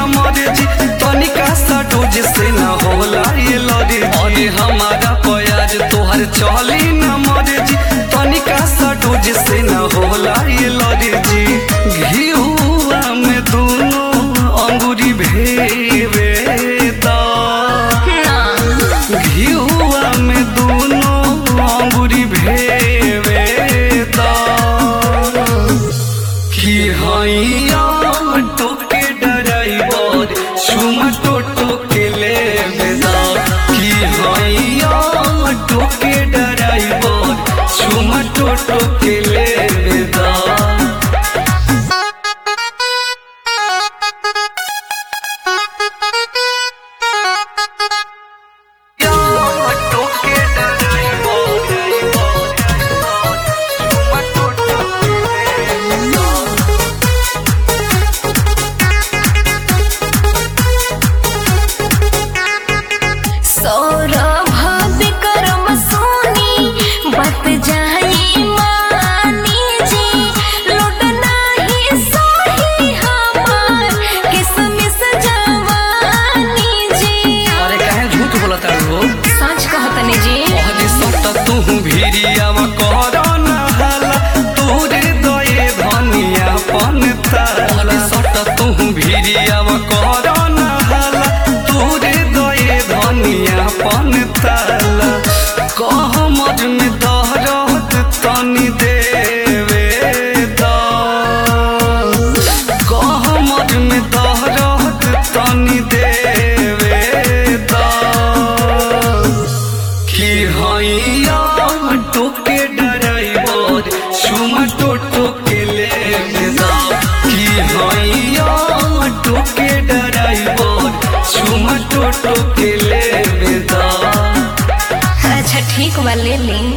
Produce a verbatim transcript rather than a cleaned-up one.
न मर्जी तनिका सा डोज से न होला ये लड़ी। अरे हमारा प्याज तोहर चली न मर्जी तनिका सा डोज से न होला ये लड़ी। घिउआ में दोनों अंगूरी भेवे दा, घिउआ में दोनों अंगूरी भेवे दा कि हैया टोके ड्राइवर चुमा टोटो के ले बेदा कि हैया टोके ड्राइवर चुमा टोटो के ले बेदा। टोके ड्राइवर चुमा टोटो के ले बेदा कि हैया टोके ड्राइवर चुमा टोटो के ले बेदा। अच्छा ठीक बा ले ली।